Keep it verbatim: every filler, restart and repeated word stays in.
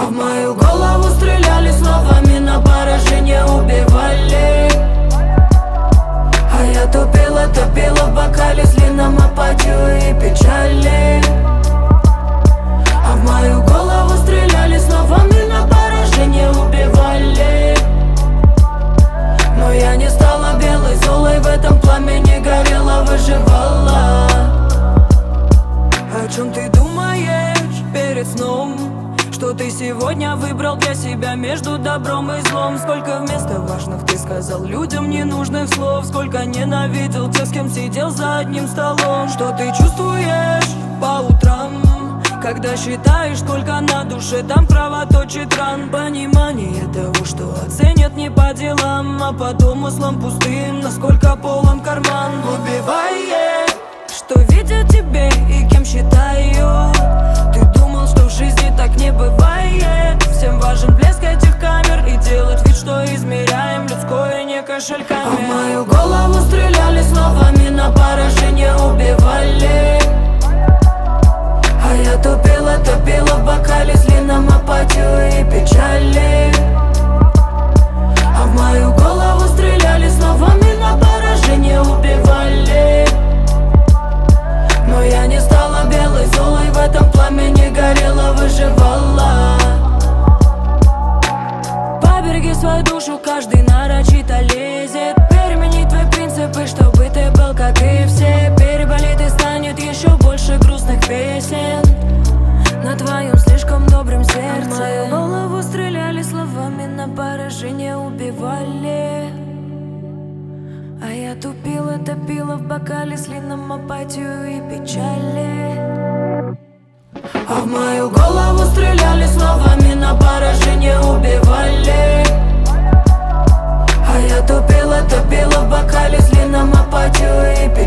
в мою голову стреляли, словами на поражение убивали. А я тупила, топила в бокале с лином, апатию и печали. А в мою голову стреляли, словами на поражение убивали. Но я не стала белой золой, в этом пламени горела, выживала. О чем ты думаешь перед сном? Что ты сегодня выбрал для себя между добром и злом? Сколько вместо важных ты сказал людям ненужных слов? Сколько ненавидел тех, с кем сидел за одним столом? Что ты чувствуешь по утрам, когда считаешь, сколько на душе там кровоточит ран? Понимание того, что оценят не по делам, а по домыслам пустым, насколько полон карман. Убивает, что видят тебе и кем считаю. Ты думал, что в жизни так не бывает. Всем важен блеск этих камер и делать вид, что измеряем людское не кошельками. А в мою голову стреляли, словами на поражение убивали. А я тупила, топила в бокале с лином, апатию и печали. А в мою голову стреляли, словами на поражение убивали. Но я не стала белой золой, в этом пламени горела, выживала. Побереги свою душу, каждый нарочито лезет. Перемени твои принципы, чтобы ты был как и все. Переболит и станет еще больше грустных песен на твоем слишком добром сердце. В мою голову стреляли, словами на поражение убивали. А я тупила, топила в бокале с лином, апатию и печали. А в мою голову стреляли, словами на поражение убивали. А я тупила, топила в бокале с лином, апатию и печали.